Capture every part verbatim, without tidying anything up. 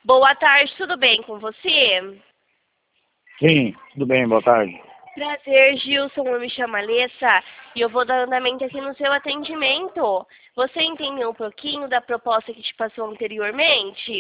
Boa tarde, tudo bem com você? Sim, tudo bem, boa tarde. Prazer, Gilson, eu me chamo Alessa e eu vou dar andamento aqui no seu atendimento. Você entendeu um pouquinho da proposta que te passou anteriormente?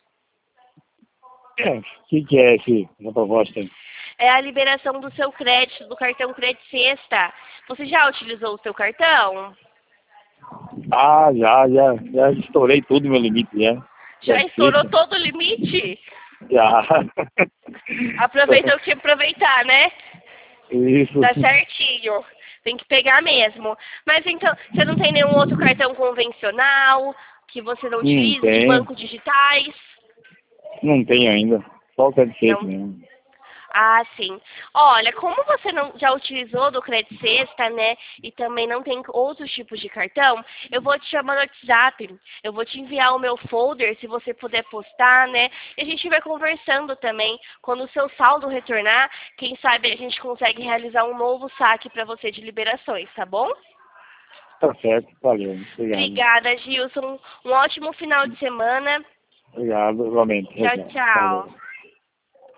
É, o que, que é esse, essa proposta? É a liberação do seu crédito, do cartão Crédito Sexta. Você já utilizou o seu cartão? Ah, já, já, já estourei tudo meu limite, já. Já Deve estourou ser, todo o limite? já. Aproveitou que aproveitar, né? Isso. Tá certinho. Tem que pegar mesmo. Mas então, você não tem nenhum outro cartão convencional que você não Não utilize de tem, bancos digitais? não tem ainda. Só o Não. satisfeito mesmo. Ah, sim. Olha, como você não já utilizou do Crédito Sexta, né, e também não tem outros tipos de cartão, eu vou te chamar no WhatsApp, eu vou te enviar o meu folder, se você puder postar, né, e a gente vai conversando também. Quando o seu saldo retornar, quem sabe a gente consegue realizar um novo saque para você de liberações, tá bom? Tá certo, valeu. Obrigado. Obrigada, Gilson. Um ótimo final de semana. Obrigado, igualmente. Tchau, Tchau, tchau. tchau. Falou.